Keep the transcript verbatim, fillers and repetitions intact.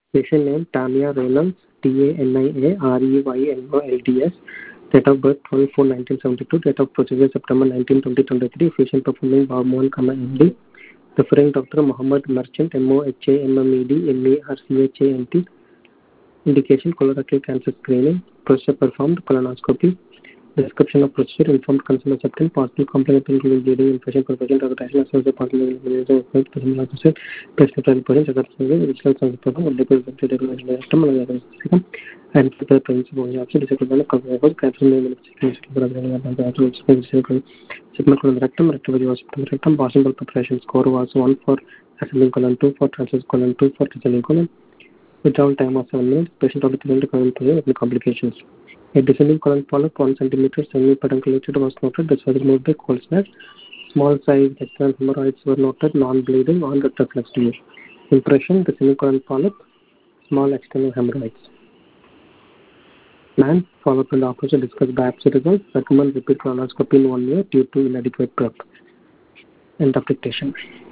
Patient name Tania Reynolds, T A N I A R E Y N O L D S. Date of birth twelve four nineteen seventy-two. Date of procedure September nineteenth twenty twenty-three. Patient performing Barmohan Kama M D. Referring doctor Mohammed Merchant, M O H A M M E D M E R C H A N T. Indication colorectal cancer screening. Procedure performed colonoscopy. Description of procedure: informed consent acceptance, possible complications including bleeding, infection, perforation, irritation, associated possible elimination of blood, personal officer, patient trial person, check-up survey, original science program, and liquid vector regulation system, and the principle of option, discipline, cover, cancer, segment colon rectum, rectum rectum, possible preparation score was one for ascending colon, two for transverse colon, two for descending colon. Withdrawal time of seven minutes. Patient of the present colon with complications. A descending colon polyp one centimeter semi-pedunculated was noted. This was removed by cold snap. Small size external hemorrhoids were noted, non-bleeding on the reflex view. Impression: the semicolon polyp, small external hemorrhoids. Plan: follow-up in the operation, discuss biopsy results. Recommend repeat colonoscopy in one year due to inadequate prep. End of dictation.